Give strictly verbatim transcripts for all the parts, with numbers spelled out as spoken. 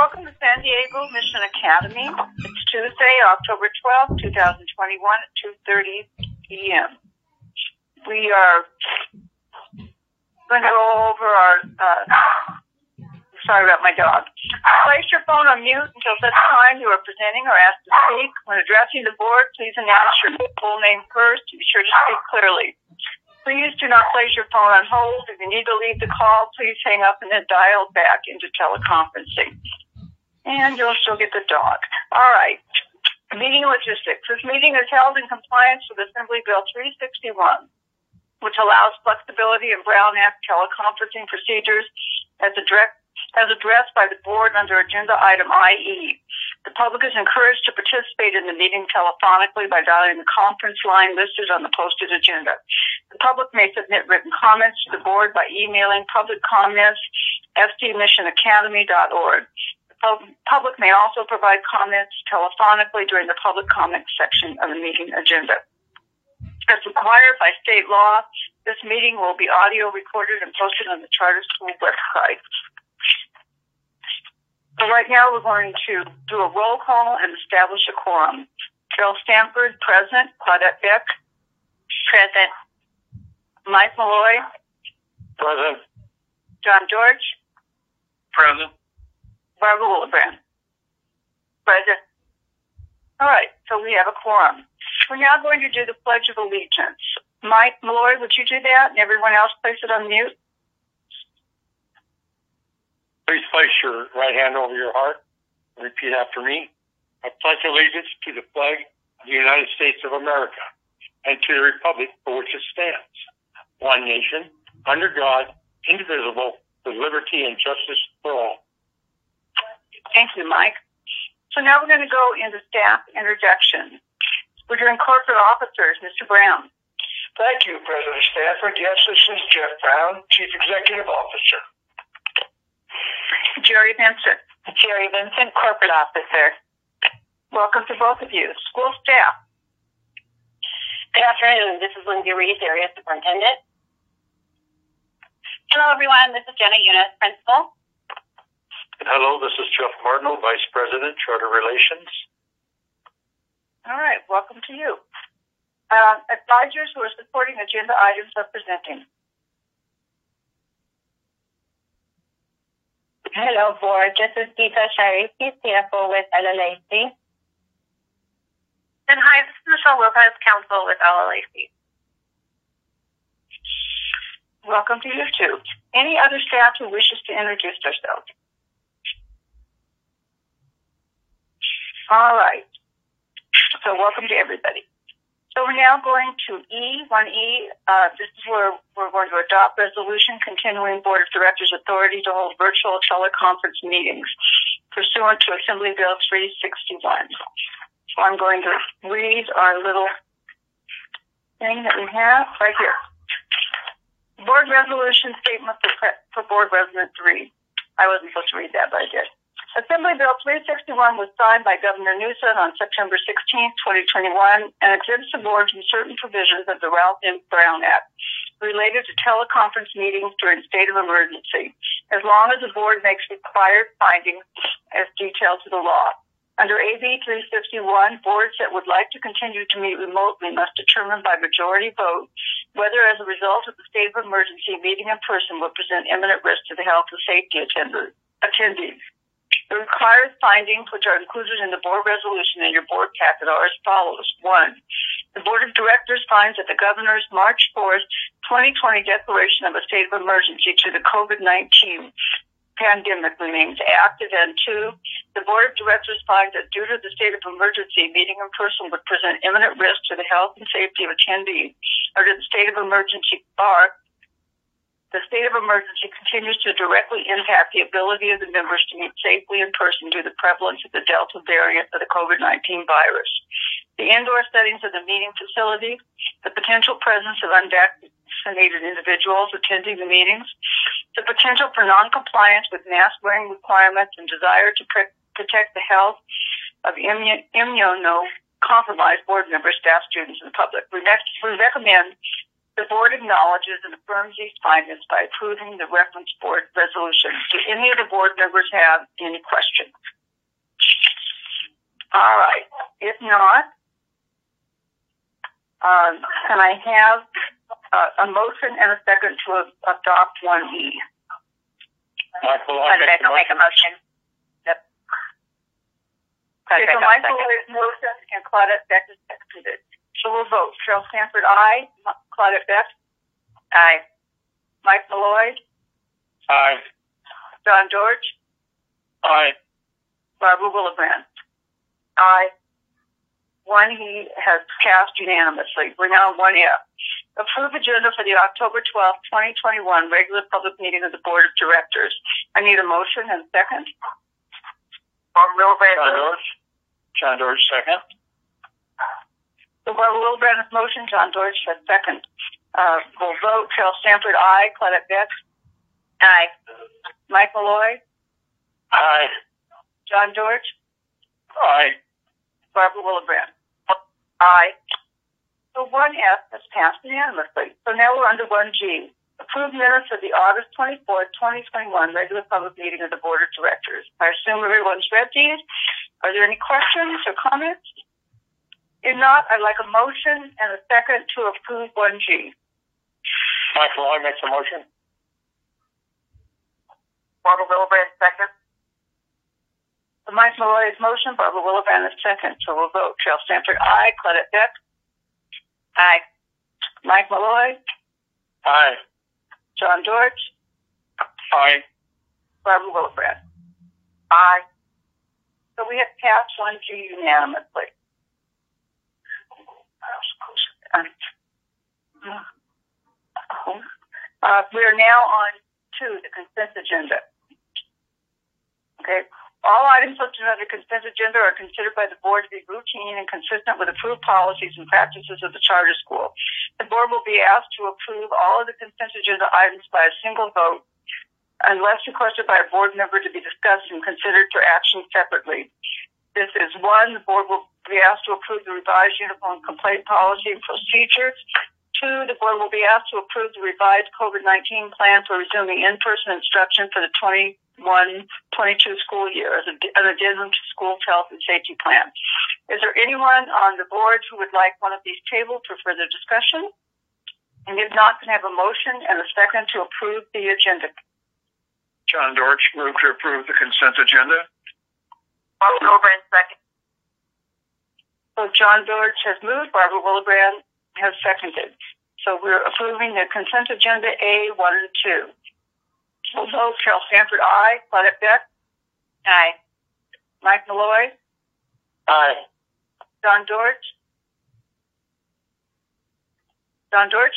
Welcome to San Diego Mission Academy. It's Tuesday, October twelfth, two thousand twenty-one at two thirty p.m. We are going to go over our, uh, sorry about my dog. Place your phone on mute until such time you are presenting or asked to speak. When addressing the board, please announce your full name first and be sure to speak clearly. Please do not place your phone on hold. If you need to leave the call, please hang up and then dial back into teleconferencing. And you'll still get the dog. All right. Meeting logistics. This meeting is held in compliance with Assembly Bill three sixty-one, which allows flexibility in Brown Act teleconferencing procedures as, address, as addressed by the board under agenda item I E. The public is encouraged to participate in the meeting telephonically by dialing the conference line listed on the posted agenda. The public may submit written comments to the board by emailing public comments at s d mission academy dot org. The public may also provide comments telephonically during the public comment section of the meeting agenda. As required by state law, this meeting will be audio recorded and posted on the Charter School website. So right now we're going to do a roll call and establish a quorum. Carol Stanford, present. Claudette Beck, present. Mike Malloy, present. John George, present. Barbara Willibrand, present. All right, so we have a quorum. We're now going to do the Pledge of Allegiance. Mike Malloy, would you do that? And everyone else place it on mute. Please place your right hand over your heart and repeat after me. I pledge allegiance to the flag of the United States of America and to the republic for which it stands, one nation, under God, indivisible, with liberty and justice for all. Thank you, Mike. So now we're going to go into staff introduction. We're doing corporate officers. Mister Brown. Thank you, President Stanford. Yes, this is Jeff Brown, Chief Executive Officer. Jerry Vincent. Jerry Vincent, Corporate Officer. Welcome to both of you. School staff. Good afternoon. This is Lindsay Reese, Area Superintendent. Hello, everyone. This is Jenna Eunice, Principal. Hello, this is Jeff Martineau, Vice President, Charter Relations. All right, welcome to you. Uh, advisors who are supporting agenda items are presenting. Hello, Board. This is Geeta Sharifi, C F O with L L A C. And hi, this is Michelle Lopez, Counsel with L L A C. Welcome to you, too. Any other staff who wishes to introduce themselves? All right. So welcome to everybody. So we're now going to E, one E. Uh, this is where we're going to adopt resolution continuing Board of Directors authority to hold virtual teleconference meetings pursuant to Assembly Bill three sixty-one. So I'm going to read our little thing that we have right here. Board resolution statement for, for Board Resident three. I wasn't supposed to read that, but I did. Assembly Bill three sixty-one was signed by Governor Newsom on September sixteenth, twenty twenty-one, and exempts the board from certain provisions of the Ralph M. Brown Act related to teleconference meetings during state of emergency, as long as the board makes required findings as detailed to the law. Under A B three fifty-one, boards that would like to continue to meet remotely must determine by majority vote whether, as a result of the state of emergency, meeting in person would present imminent risk to the health and safety attenders, attendees. The required findings, which are included in the board resolution in your board packet, are as follows. One, the Board of Directors finds that the Governor's March fourth, twenty twenty declaration of a state of emergency to the COVID nineteen pandemic remains active. And two, the Board of Directors finds that due to the state of emergency, meeting in person would present imminent risk to the health and safety of attendees under the state of emergency bar. The state of emergency continues to directly impact the ability of the members to meet safely in person due to the prevalence of the Delta variant of the COVID nineteen virus. The indoor settings of the meeting facility, the potential presence of unvaccinated individuals attending the meetings, the potential for noncompliance with mask-wearing requirements, and desire to pre- protect the health of immun- immunocompromised board members, staff, students, and the public. We, next, we recommend The board acknowledges and affirms these findings by approving the reference board resolution. Do any of the board members have any questions? All right. If not, um, can I have uh, a motion and a second to adopt one E? Michael, I'll make a motion. Yep. Okay, so Michael is motion and Claudette Beck is seconded. So we'll vote. Cheryl Stanford, aye. Claudette Beck? Aye. Mike Malloy? Aye. John George? Aye. Barbara Willebrand? Aye. One he has passed unanimously. We're now on one F. Approve agenda for the October twelfth, twenty twenty-one regular public meeting of the Board of Directors. I need a motion and a second. Barbara Willebrand. John George. John George, second. So Barbara Willebrand has motion. John George has second. Uh, we'll vote. Cheryl Stanford, aye. Claudette Beck? Aye. Mike Malloy? Aye. John George? Aye. Barbara Willebrand? Aye. So one F has passed unanimously. So now we're under one G. Approved minutes of the August twenty-fourth, twenty twenty-one regular public meeting of the Board of Directors. I assume everyone's read these. Are there any questions or comments? If not, I'd like a motion and a second to approve one G. Michael, I make the motion. Barbara Willebrand, second. So Mike Malloy's motion, Barbara Willebrand is second. So we'll vote. Cheryl Stanford, aye. Claudette Beck? Aye. Mike Malloy? Aye. John George? Aye. Barbara Willebrand? Aye. So we have passed one G unanimously. Uh, we are now on to the consent agenda. Okay. All items listed under consent agenda are considered by the board to be routine and consistent with approved policies and practices of the charter school. The board will be asked to approve all of the consent agenda items by a single vote, unless requested by a board member to be discussed and considered for action separately. This is one, the board will be asked to approve the revised uniform complaint policy and procedures. Two, the board will be asked to approve the revised COVID nineteen plan for resuming in-person instruction for the twenty-one twenty-two school year as an addendum to school health and safety plan. Is there anyone on the board who would like one of these tabled for further discussion? And if not, can I have a motion and a second to approve the agenda? John George, move to approve the consent agenda. Barbara Willebrand, second. So John George has moved, Barbara Willebrand has seconded. So we're approving the consent agenda A one and two. We'll vote. Cheryl Stanford, aye. Claudette Beck? Aye. Mike Malloy? Aye. John George? John George?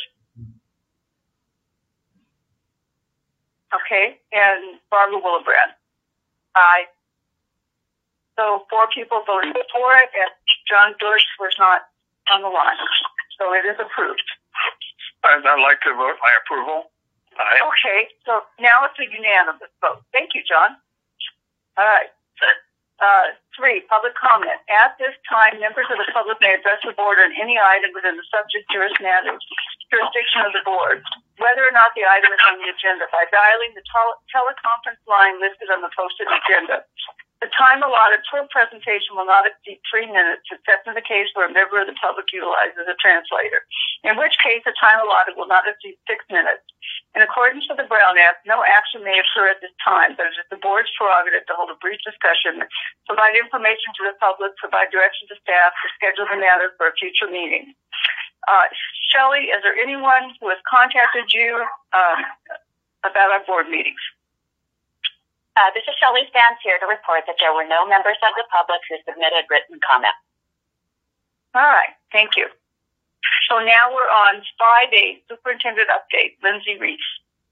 Okay. And Barbara Willebrand? Aye. So four people voted for it, and John George was not on the line. So it is approved. I'd, I'd like to vote my approval. Aye. Okay, so now it's a unanimous vote. Thank you, John. All right. Uh, three, public comment. At this time, members of the public may address the board on any item within the subject jurisdiction of the board, whether or not the item is on the agenda, by dialing the tele- teleconference line listed on the posted agenda. The time allotted per presentation will not exceed three minutes, except in the case where a member of the public utilizes a translator, in which case the time allotted will not exceed six minutes. In accordance with the Brown Act, no action may occur at this time, but it is the board's prerogative to hold a brief discussion, provide information to the public, provide direction to staff to schedule the matter for a future meeting. Uh, Shelley, is there anyone who has contacted you um, about our board meetings? Uh, this is Shelley Stans here to report that there were no members of the public who submitted written comments. All right, thank you. So now we're on five A, Superintendent Update. Lindsay Reese.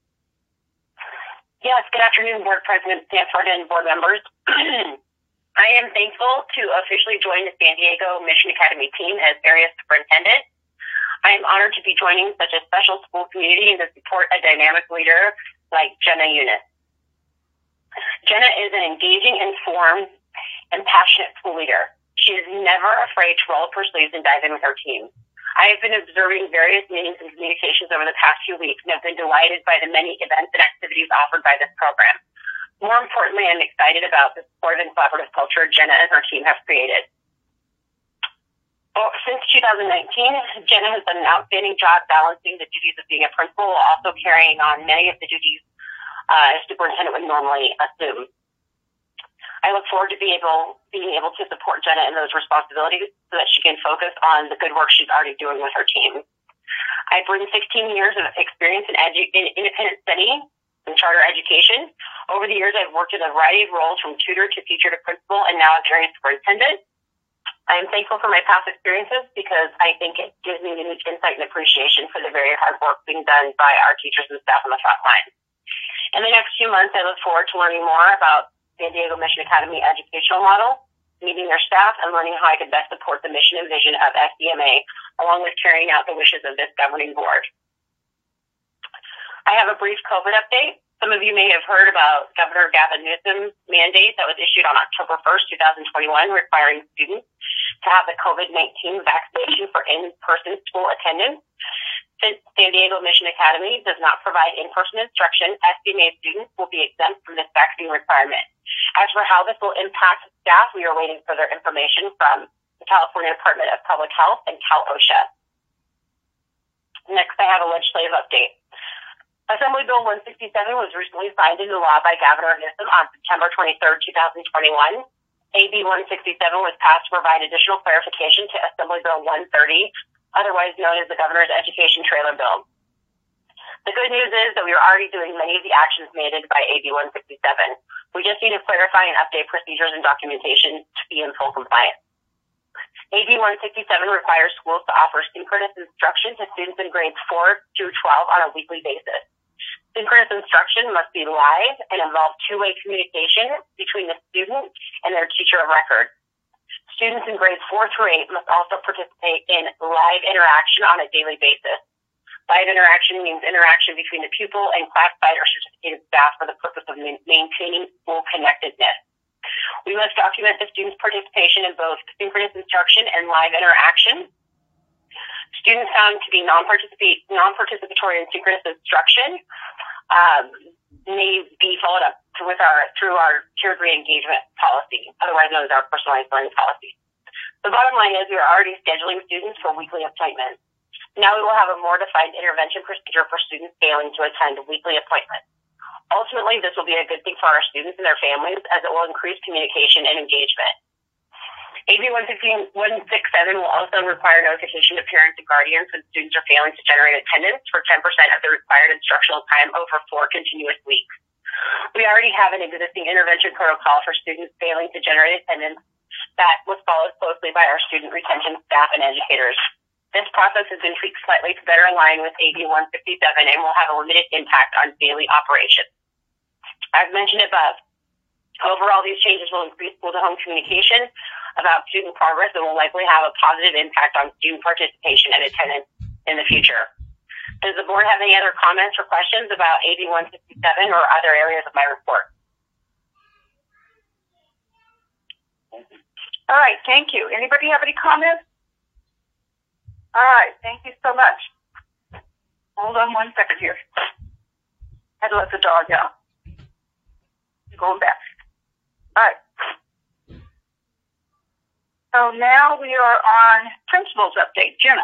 Yes, good afternoon, Board President Stanford and board members. I am thankful to officially join the San Diego Mission Academy team as area superintendent. I am honored to be joining such a special school community and to support a dynamic leader like Jenna Eunice. Jenna is an engaging, informed, and passionate school leader. She is never afraid to roll up her sleeves and dive in with her team. I have been observing various meetings and communications over the past few weeks and have been delighted by the many events and activities offered by this program. More importantly, I'm excited about the supportive and collaborative culture Jenna and her team have created. Well, since two thousand nineteen, Jenna has done an outstanding job balancing the duties of being a principal while also carrying on many of the duties uh, a superintendent would normally assume. I look forward to being able, being able to support Jenna in those responsibilities so that she can focus on the good work she's already doing with her team. I bring sixteen years of experience in, edu- in independent study and charter education. Over the years, I've worked in a variety of roles from tutor to teacher to principal and now as area superintendent. I am thankful for my past experiences because I think it gives me unique insight and appreciation for the very hard work being done by our teachers and staff on the front line. In the next few months, I look forward to learning more about San Diego Mission Academy educational model, meeting their staff, and learning how I can best support the mission and vision of S D M A, along with carrying out the wishes of this governing board. I have a brief COVID update. Some of you may have heard about Governor Gavin Newsom's mandate that was issued on October first, twenty twenty-one, requiring students to have the COVID nineteen vaccination for in-person school attendance. Since San Diego Mission Academy does not provide in-person instruction, S D M A students will be exempt from this vaccine requirement. As for how this will impact staff, we are waiting for their information from the California Department of Public Health and Cal OSHA. Next, I have a legislative update. Assembly Bill one sixty-seven was recently signed into law by Governor Newsom on September twenty-third, twenty twenty-one. A B one sixty-seven was passed to provide additional clarification to Assembly Bill one thirty, otherwise known as the Governor's Education Trailer Bill. The good news is that we are already doing many of the actions mandated by A B one sixty-seven. We just need to clarify and update procedures and documentation to be in full compliance. A B one sixty-seven requires schools to offer synchronous instruction to students in grades four through twelve on a weekly basis. Synchronous instruction must be live and involve two-way communication between the student and their teacher of record. Students in grades four through eight must also participate in live interaction on a daily basis. Live interaction means interaction between the pupil and classified or certificated staff for the purpose of maintaining school connectedness. We must document the students' participation in both synchronous instruction and live interaction. Students found to be non-participate, non-participatory in synchronous instruction um, may be followed up with our, through our tiered re-engagement policy, otherwise known as our personalized learning policy. The bottom line is we are already scheduling students for weekly appointments. Now we will have a more defined intervention procedure for students failing to attend weekly appointments. Ultimately, this will be a good thing for our students and their families as it will increase communication and engagement. A B one sixty-seven will also require notification to parents and guardians when students are failing to generate attendance for ten percent of the required instructional time over four continuous weeks. We already have an existing intervention protocol for students failing to generate attendance that was followed closely by our student retention staff and educators. This process has been tweaked slightly to better align with A B one sixty-seven and will have a limited impact on daily operations. As mentioned above, overall these changes will increase school-to-home communication about student progress and will likely have a positive impact on student participation and attendance in the future. Does the board have any other comments or questions about A B one sixty-seven or other areas of my report? All right, thank you. Anybody have any comments? All right, thank you so much. Hold on one second here. I had to let the dog out. Going back. All right. So now we are on principal's update. Jenna.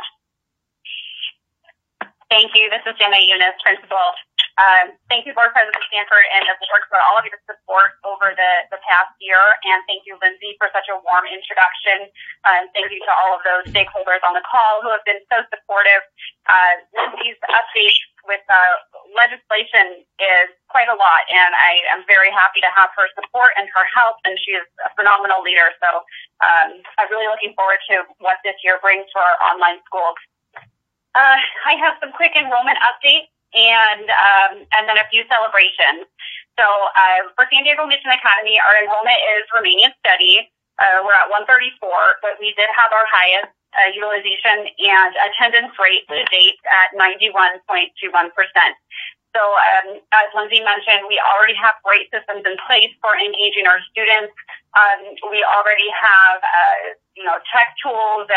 Thank you. This is Jenna Eunice, principal. Um, thank you, Board President Stanford and the board for all of your support over the, the past year. And thank you, Lindsay, for such a warm introduction. Um, thank you to all of those stakeholders on the call who have been so supportive. Uh, Lindsay's update with uh, legislation is quite a lot, and I am very happy to have her support and her help, and she is a phenomenal leader. So um, I'm really looking forward to what this year brings for our online schools. Uh, I have some quick enrollment updates and um, and then a few celebrations. So uh, for San Diego Mission Academy, our enrollment is remaining steady. Uh, we're at one thirty-four, but we did have our highest uh, utilization and attendance rate to date at ninety-one point two one percent. So um, as Lindsay mentioned, we already have great systems in place for engaging our students. Um, we already have, uh, you know, tech tools and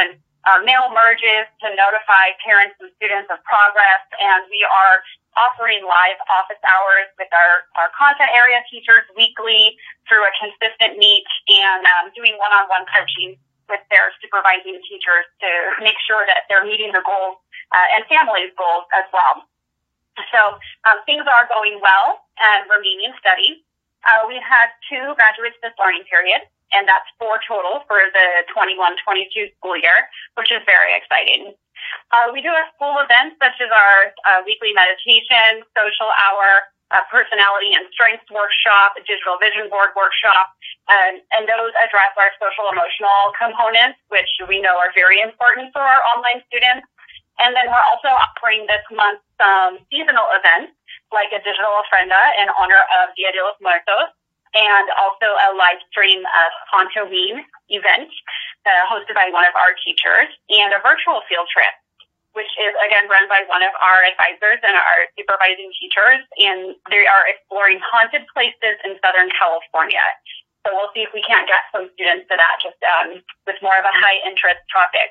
uh, mail merges to notify parents and students of progress, and we are offering live office hours with our, our content area teachers weekly through a consistent meet and um, doing one-on-one coaching with their supervising teachers to make sure that they're meeting the goals uh, and families' goals as well. So um, things are going well and remaining steady. Uh, we've had two graduates this learning period, and that's four total for the twenty-one twenty-two school year, which is very exciting. Uh, we do have school events such as our uh, weekly meditation, social hour, uh, personality and strengths workshop, digital vision board workshop, and, and those address our social emotional components, which we know are very important for our online students. And then we're also offering this month some seasonal events like a digital ofrenda in honor of Dia de los Muertos, and also a live stream uh, Halloween event uh, hosted by one of our teachers, and a virtual field trip, which is, again, run by one of our advisors and our supervising teachers, and they are exploring haunted places in Southern California. So we'll see if we can't get some students to that, just um, with more of a high-interest topic.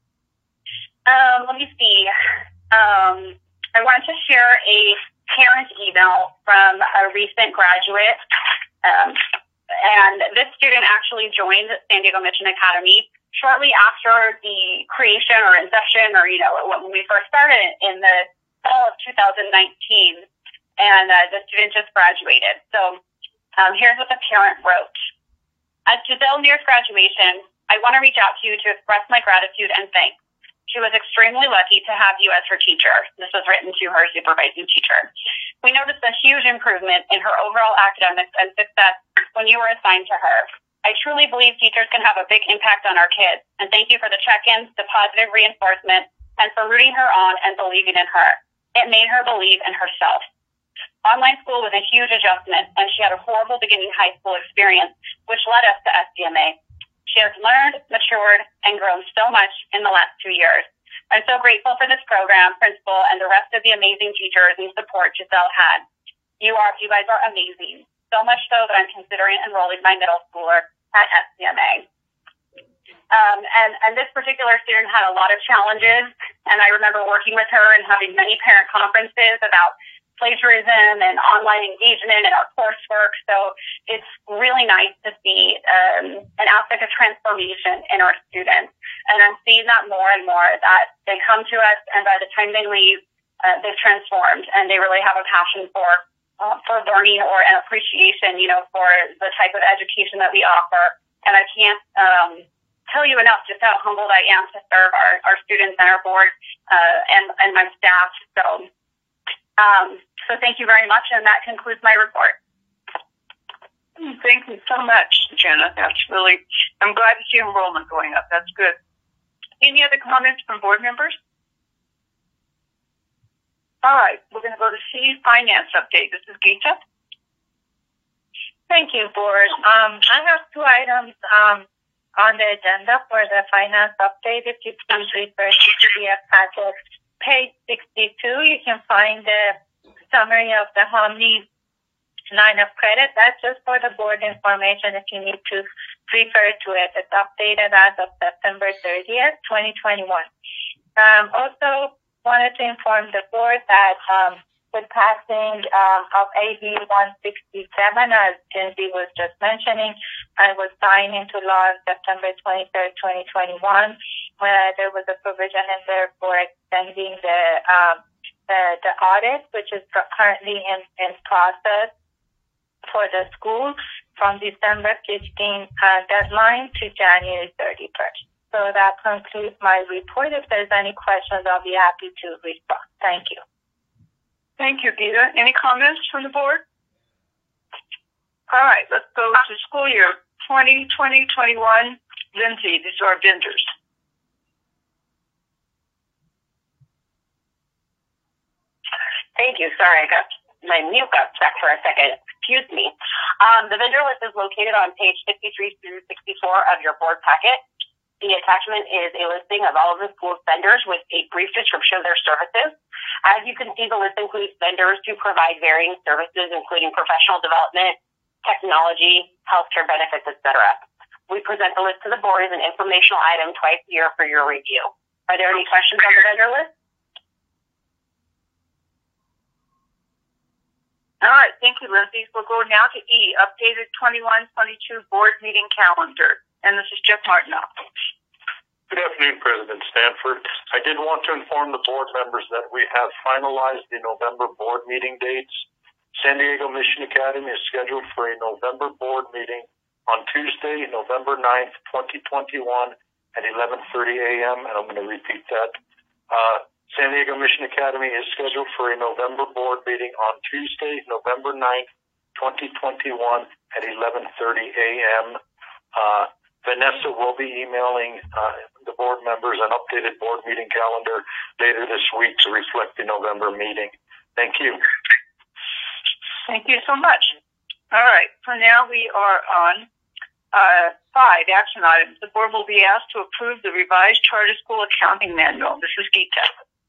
Um, let me see. Um, I wanted to share a parent email from a recent graduate. Um, and this student actually joined San Diego Mission Academy shortly after the creation or inception, or, you know, when we first started in the fall of two thousand nineteen. And uh, the student just graduated. So um, here's what the parent wrote. As Giselle nears graduation, I want to reach out to you to express my gratitude and thanks. She was extremely lucky to have you as her teacher. This was written to her supervising teacher. We noticed a huge improvement in her overall academics and success when you were assigned to her. I truly believe teachers can have a big impact on our kids, and thank you for the check-ins, the positive reinforcement, and for rooting her on and believing in her. It made her believe in herself. Online school was a huge adjustment, and she had a horrible beginning high school experience, which led us to S D M A. She has learned, matured, and grown so much in the last two years. I'm so grateful for this program, principal, and the rest of the amazing teachers and support Giselle had. You are, you guys are amazing. So much so that I'm considering enrolling my middle schooler at S D M A. Um, and, and this particular student had a lot of challenges, and I remember working with her and having many parent conferences about plagiarism and online engagement and our coursework. So it's really nice to see um, an aspect of transformation in our students. And I'm seeing that more and more, that they come to us and by the time they leave, uh, they've transformed and they really have a passion for uh, for learning or an appreciation, you know, for the type of education that we offer. And I can't um, tell you enough just how humbled I am to serve our, our students and our board uh, and, and my staff. So Um, so thank you very much, and that concludes my report. Thank you so much, Jenna. That's really, I'm glad to see enrollment going up. That's good. Any other comments from board members? All right, we're going to go to C, Finance Update. This is Geeta. Thank you, Board. Um, I have two items um, on the agenda for the Finance Update. If you please refer to P D F packet. Page sixty-two, you can find the summary of the Homni line of credit. That's just for the board information if you need to refer to it. It's updated as of September thirtieth, twenty twenty-one. Um, also wanted to inform the board that um, with passing um, of A B one sixty-seven, as Jinsy was just mentioning, I was signed into law on September twenty-third, twenty twenty-one. Where there was a provision in there for extending the um, the, the audit, which is currently in, in process for the school from December fifteenth uh, deadline to January thirty-first. So that concludes my report. If there's any questions, I'll be happy to respond. Thank you. Thank you, Geeta. Any comments from the board? All right, let's go to school year twenty twenty, twenty-one. Lindsay, these are our vendors. Thank you. Sorry, I got my mute got stuck for a second. Excuse me. Um, the vendor list is located on page fifty-three through sixty-four of your board packet. The attachment is a listing of all of the school's vendors with a brief description of their services. As you can see, the list includes vendors who provide varying services, including professional development, technology, healthcare benefits, et cetera. We present the list to the board as an informational item twice a year for your review. Are there any questions on the vendor list? All right, thank you, Lindsay. We'll go now to E, updated twenty-one twenty-two board meeting calendar. And this is Jeff Martinoff. Good afternoon, President Stanford. I did want to inform the board members that we have finalized the November board meeting dates. San Diego Mission Academy is scheduled for a November board meeting on Tuesday, November ninth, twenty twenty-one at eleven thirty a.m. And I'm going to repeat that. Uh, San Diego Mission Academy is scheduled for a November board meeting on Tuesday, November ninth, twenty twenty-one at eleven thirty a.m. Uh, Vanessa will be emailing uh, the board members an updated board meeting calendar later this week to reflect the November meeting. Thank you. Thank you so much. All right, for now we are on uh, five action items. The board will be asked to approve the revised charter school accounting manual. This is Geeta.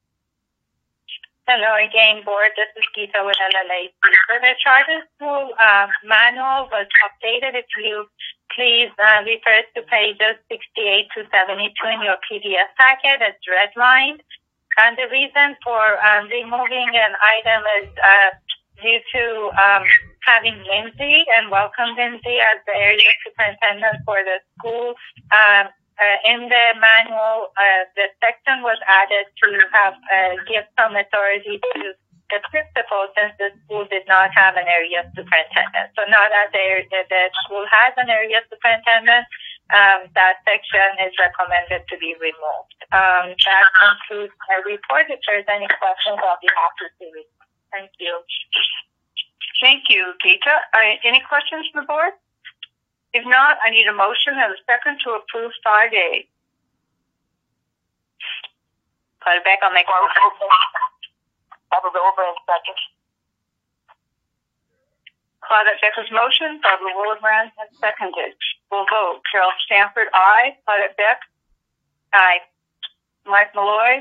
Hello again, board. This is Geeta with L L A. So the charter school uh, manual was updated. If you please uh, refer to pages sixty-eight to seventy-two in your P D F packet. It's redlined. And the reason for um, removing an item is uh, due to um, having Lindsay, and welcome Lindsay as the area superintendent for the school. Um, Uh, in the manual, uh, the section was added to have uh, give some authority to the principal, since the school did not have an area superintendent. So now that the, the school has an area superintendent, um, that section is recommended to be removed. Um, that concludes my report. If there's any questions, I'll be happy to respond. Thank you. Thank you, Geeta. Uh, any questions from the board? If not, I need a motion and a second to approve five A. Put it back on my motion. Barbara Willebrand, second. Claudette Beck's motion, Barbara Willebrand has seconded. We'll vote. Carol Stanford, aye. Claudette Beck? Aye. Mike Malloy?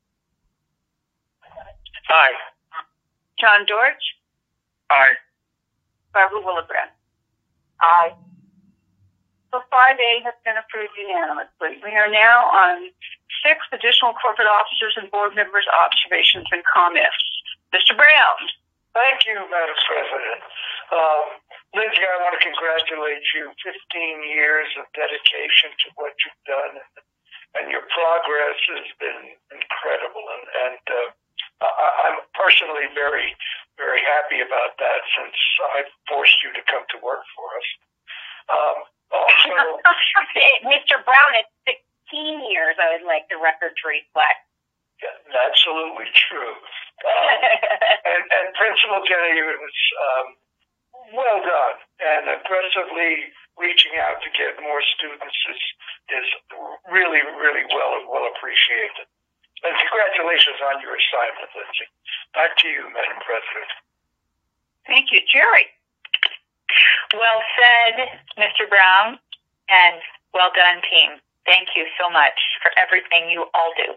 Aye. John Dortch? Aye. Barbara Willebrand? Aye. So five A has been approved unanimously. We are now on six additional corporate officers and board members' observations and comments. Mister Brown. Thank you, Madam President. Um, Lindsay, I want to congratulate you. fifteen years of dedication to what you've done, and your progress has been incredible. And, and uh, I, I'm personally very, very happy about that, since I forced you to come to work for us. Um, Also, Mister Brown, it's sixteen years, I would like the record to reflect. Absolutely true. Um, and, and Principal Jenny, it was um, well done. And aggressively reaching out to get more students is, is really, really well, well appreciated. And congratulations on your assignment, Lindsay. Back to you, Madam President. Thank you. Jerry. Well said, Mister Brown, and well done, team. Thank you so much for everything you all do.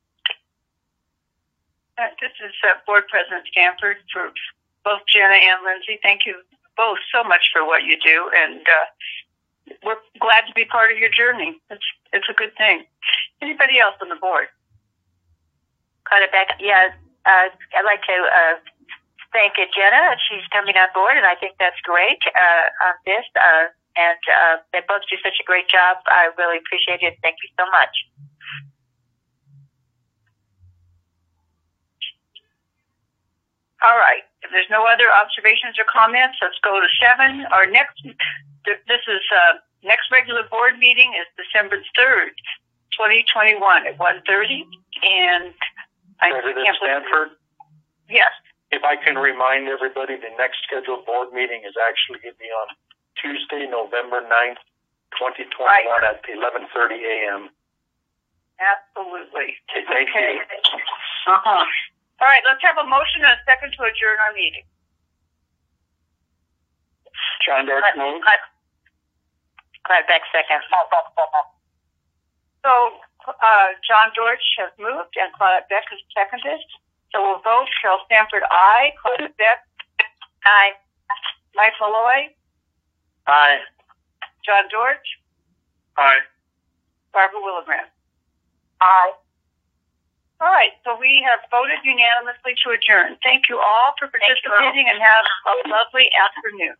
Uh, this is uh, Board President Stanford for both Jenna and Lindsay. Thank you both so much for what you do, and uh, we're glad to be part of your journey. It's it's a good thing. Anybody else on the board? Claudette Beck, yeah, uh, I'd like to uh, thank Jenna. She's coming on board, and I think that's great uh, on this. Uh, and uh, they both do such a great job. I really appreciate it. Thank you so much. All right. If there's no other observations or comments, let's go to seven. Our next, this is uh, next regular board meeting is December third, twenty twenty-one at one thirty. And I President can't Stanford? Yes. If I can remind everybody, the next scheduled board meeting is actually going to be on Tuesday, November ninth, twenty twenty-one right. At eleven thirty a.m. Absolutely. Okay, thank okay. you. Uh-huh. All right, let's have a motion and a second to adjourn our meeting. John Dortch move. Claudette Beck second. So uh, John Dortch has moved and Claudette Beck has seconded. So we'll vote. Carol Stanford, aye. Claudette Beck, aye. Mike Malloy, Aye. John Dortch, Aye. Barbara Willigrand. Aye. All right, so we have voted unanimously to adjourn. Thank you all for participating and have a lovely afternoon.